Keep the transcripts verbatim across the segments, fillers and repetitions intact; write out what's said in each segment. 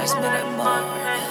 spend that money.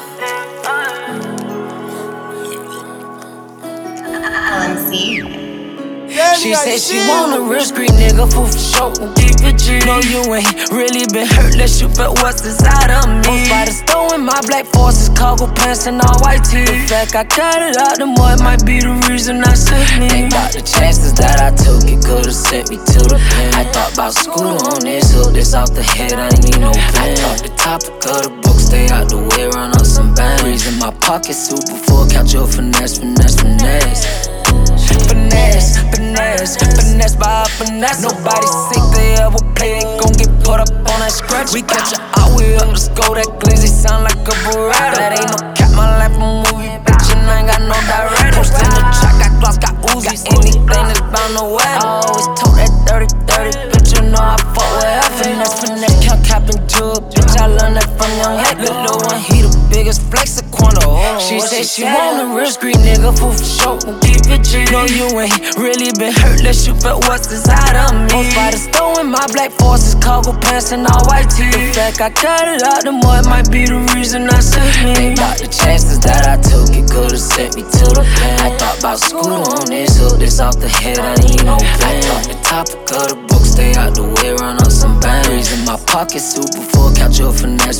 L M C. She said she want a real street nigga, fool for sure, gon' keep it G. No, you ain't really been hurt, unless you felt what's inside of me. Post by the store in my black forces, cargo pants and all white tee. The fact I got it out the mud might be the reason I should leave. Think about the chances that I took, it could've sent me to the pen. I thought about scooter on this hook, this off the head, I ain't need no pen. I thought the topic of the book, stay out the way, run up some bands. In my pocket, super full, count your finesse, finesse, finesse. Finesse, finesse, finesse by finesse. Nobody sick, they ever play, they gon' get put up on that scratch. We catch ya out, we up, let's go, that glizzy sound like a Beretta. That ain't no cap, my life a movie, bitch, and I ain't got no director. Post in the track, got gloss, got Uzis, anything that's bound to wet. I always told that dirty, dirty, bitch, you know I fuck with her. Finesse, finesse, count, cap, and jewel, bitch, I learned that from young head. Lil' Lil' one, he the biggest flex, a corner. She said she want a real street nigga, fool for sure, gon' keep it G. No, you ain't really been hurt, unless you felt what's inside of me. Post by the store in my black forces, cargo pants and all white tee. The fact I got it out the mud might be the reason I should leave. Think about the chances that I took, it could've sent me to the pen. I thought about scooter on this hook, this off the head, I ain't no plan. I thought the topic of the book, stay out the way, run up some bands. In my pocket, super full, count your finesse.